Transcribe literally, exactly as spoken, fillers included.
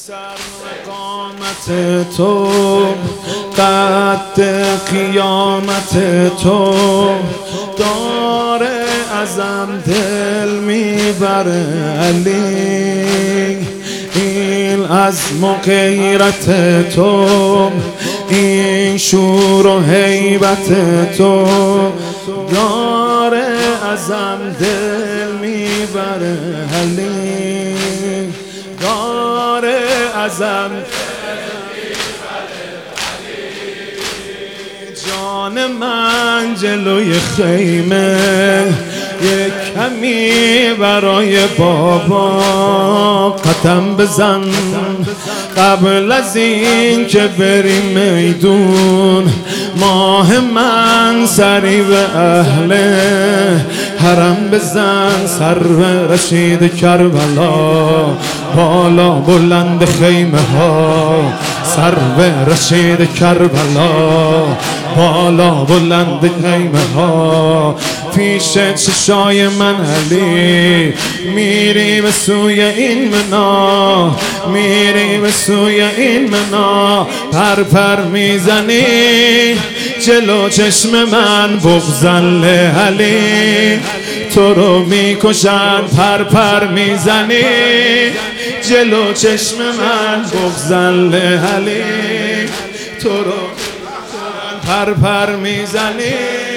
سر قامت تو، قد قیامت تو، داره ازم دل میبره علی. این عزم و غیرت تو، این شور و هیبت تو، داره ازم دل میبره علی. داره ازم جان من جلوی خیمه، یک کمی برای بابا قدم بزن قبل از این که بری میدون. ماه من سری به اهل حرم بزن، سر به رشید کربلا، بالا بلند خیمه ها، سر به رشید کربلا، بالا بلند خیمه ها. پیش چشای من علی میری به سوی این منا، میری به سوی این منا. پر پر میزنی جلو چشم من، بغضن علی تو رو میکشن. پر پر میزنی جلو چشم من، بغضن علی تو رو پر پر میزنی.